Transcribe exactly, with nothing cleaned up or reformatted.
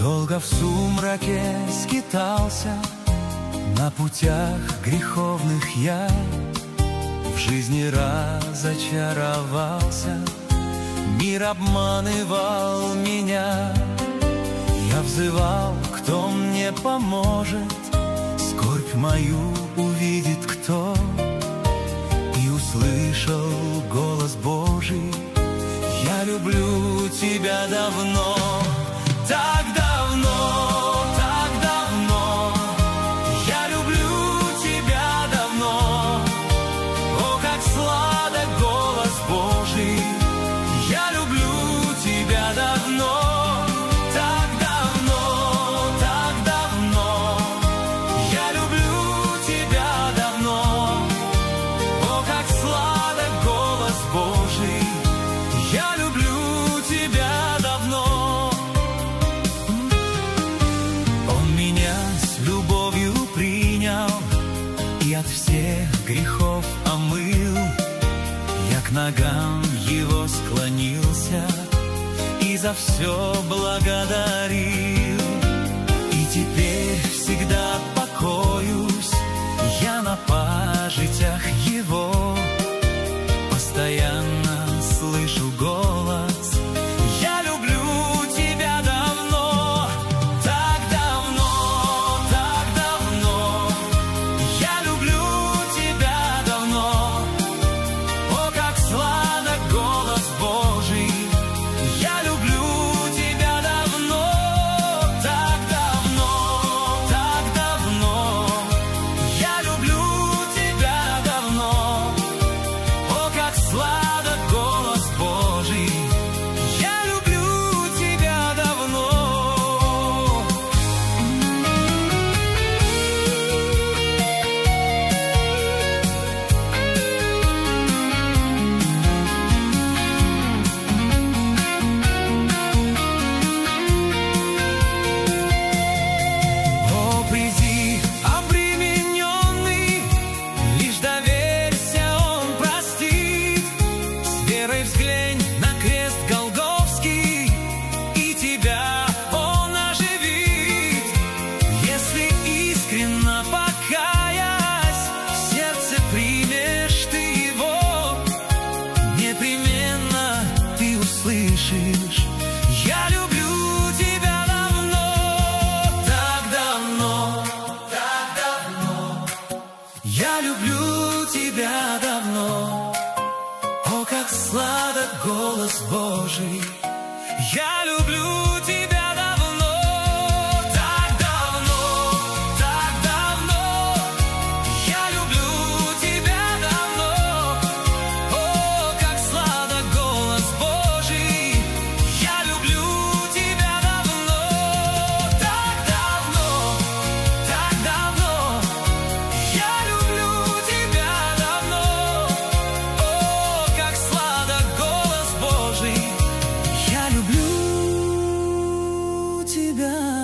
Долго в сумраке скитался, на путях греховных я, в жизни разочаровался, мир обманывал меня. Я взывал, кто мне поможет, скорбь мою увидит кто. И услышал голос Божий: я люблю тебя давно, так давно, так давно. Я люблю тебя давно. О, как сладок голос Божий. Я люблю тебя давно. От всех грехов омыл, я к ногам его склонился и за все благодарил. И теперь всегда покоюсь я на пажитях его, постоянно слышу голос: я люблю тебя давно, так давно, так давно. Я люблю тебя давно. О, как сладок голос Божий. Я люблю тебя давно, так давно, так давно. Я люблю тебя давно. О, как сладок голос Божий. Я люблю тебя давно. О, приди, обремененный, лишь доверься, Он простит. С верой взглянь на крест Голгофский, и тебя Он оживит. Если искренно покаясь, в сердце примешь ты Его, непременно ты услышишь: я люблю тебя давно, так давно, так давно. Я люблю тебя давно. О, как сладок голос Божий. Я люблю тебя давно, так давно, так давно. Я люблю тебя давно. О, как сладок голос Божий. Я люблю тебя давно, так давно, так давно. Я люблю тебя давно. О, как сладок голос Божий. Я люблю тебя.